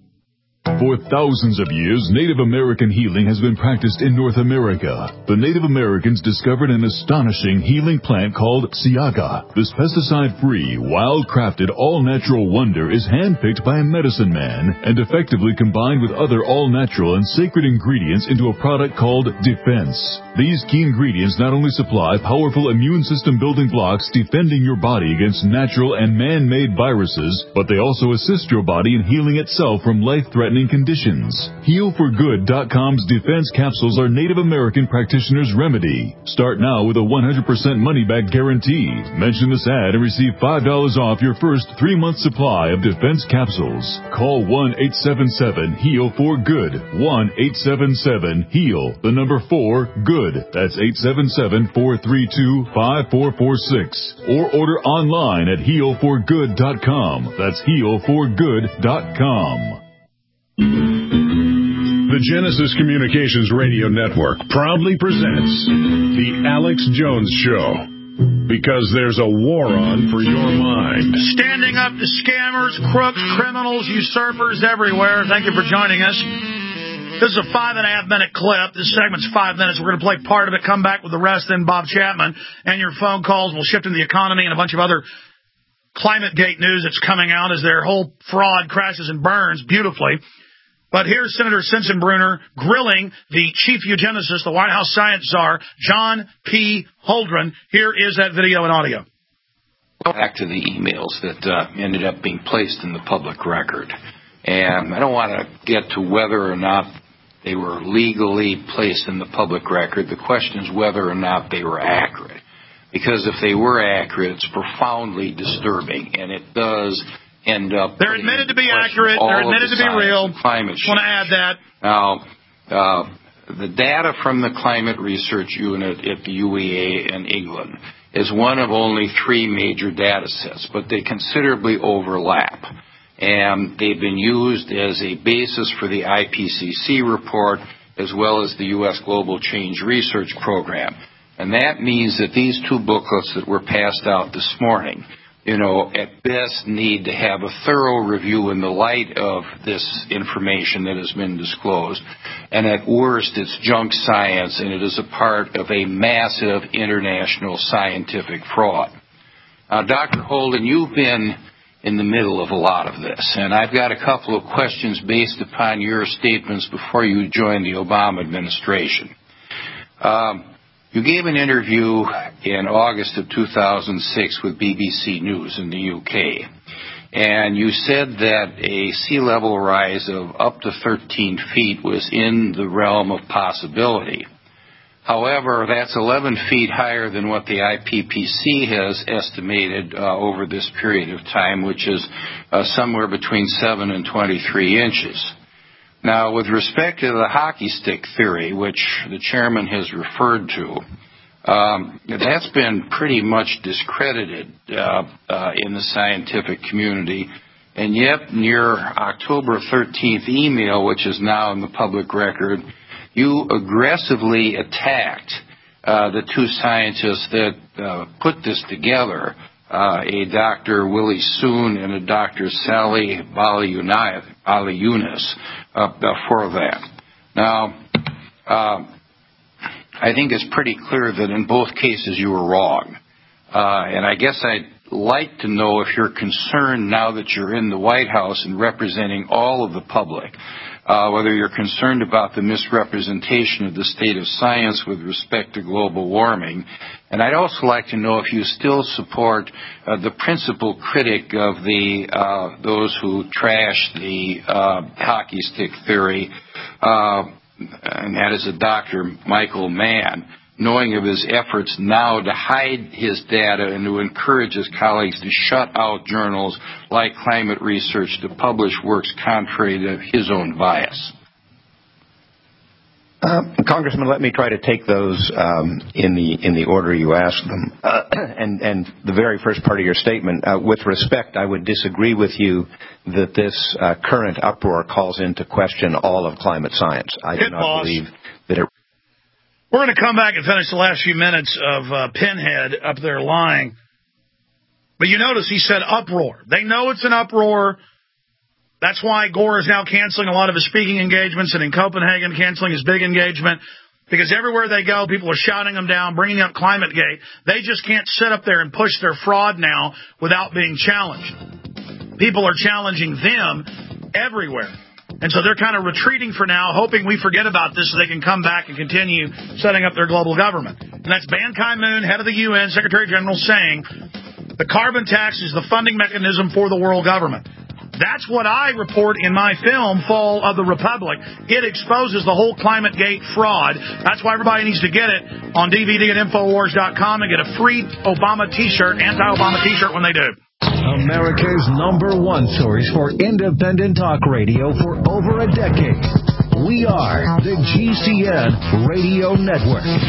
For thousands of years, Native American healing has been practiced in North America. The Native Americans discovered an astonishing healing plant called Siaga. This pesticide-free, wild-crafted, all-natural wonder is handpicked by a medicine man and effectively combined with other all-natural and sacred ingredients into a product called Defense. These key ingredients not only supply powerful immune system building blocks defending your body against natural and man-made viruses, but they also assist your body in healing itself from life-threatening conditions. heal for good dot com's Defense capsules are Native American practitioners' remedy. Start now with a one hundred percent money-back guarantee. Mention this ad and receive five dollars off your first three-month supply of Defense capsules. Call one eight seven seven, heal for good. one eight seven seven, heal, the number four, good. That's eight seven seven, four three two, five four four six. Or order online at heal for good dot com. That's heal for good dot com. The Genesis Communications Radio Network proudly presents The Alex Jones Show. Because there's a war on for your mind. Standing up to scammers, crooks, criminals, usurpers everywhere. Thank you for joining us. This is a five and a half minute clip. This segment's five minutes. We're going to play part of it, come back with the rest, then Bob Chapman. And your phone calls will shift into the economy and a bunch of other ClimateGate news that's coming out as their whole fraud crashes and burns beautifully. But here's Senator Sensenbrenner grilling the chief eugenicist, the White House science czar, John P. Holdren. Here is that video and audio. Back to the emails that uh, ended up being placed in the public record. And I don't want to get to whether or not they were legally placed in the public record. The question is whether or not they were accurate. Because if they were accurate, it's profoundly disturbing, and it does end up... They're admitted to be accurate. They're admitted to be real. Climate change. Want to add that. Now, uh, the data from the Climate Research Unit at the U E A in England is one of only three major data sets, but they considerably overlap. And they've been used as a basis for the I P C C report as well as the U S Global Change Research Program. And that means that these two booklets that were passed out this morning, you know, at best need to have a thorough review in the light of this information that has been disclosed. And at worst, it's junk science, and it is a part of a massive international scientific fraud. Now, Doctor Holden, you've been in the middle of a lot of this, and I've got a couple of questions based upon your statements before you joined the Obama administration. Um, You gave an interview in August of two thousand six with B B C News in the U K, and you said that a sea level rise of up to thirteen feet was in the realm of possibility. However, that's eleven feet higher than what the I P C C has estimated uh, over this period of time, which is uh, somewhere between seven and twenty-three inches. Now, with respect to the hockey stick theory, which the chairman has referred to, um, that's been pretty much discredited uh, uh, in the scientific community. And yet, in your October thirteenth email, which is now in the public record, you aggressively attacked uh, the two scientists that uh, put this together, uh, a Doctor Willie Soon and a Doctor Sally Baliunas, uh, for that. Now, uh, I think it's pretty clear that in both cases you were wrong. Uh, and I guess I'd like to know if you're concerned now that you're in the White House and representing all of the public, uh, whether you're concerned about the misrepresentation of the state of science with respect to global warming. And I'd also like to know if you still support uh, the principal critic of the uh, those who trash the uh, hockey stick theory, uh, and that is a Doctor Michael Mann, knowing of his efforts now to hide his data and to encourage his colleagues to shut out journals like Climate Research to publish works contrary to his own bias. Uh, Congressman, let me try to take those um, in the in the order you asked them. Uh, and, and the very first part of your statement, uh, with respect, I would disagree with you that this uh, current uproar calls into question all of climate science. I do Hit not boss. believe that it... We're going to come back and finish the last few minutes of uh, Pinhead up there lying. But you notice he said uproar. They know it's an uproar. That's why Gore is now canceling a lot of his speaking engagements, and in Copenhagen canceling his big engagement, because everywhere they go, people are shouting them down, bringing up ClimateGate. They just can't sit up there and push their fraud now without being challenged. People are challenging them everywhere. And so they're kind of retreating for now, hoping we forget about this so they can come back and continue setting up their global government. And that's Ban Ki-moon, head of the U N, Secretary General, saying the carbon tax is the funding mechanism for the world government. That's what I report in my film, Fall of the Republic. It exposes the whole ClimateGate fraud. That's why everybody needs to get it on D V D at Infowars dot com and get a free Obama T-shirt, anti-Obama T-shirt when they do. America's number one source for independent talk radio for over a decade. We are the G C N Radio Network.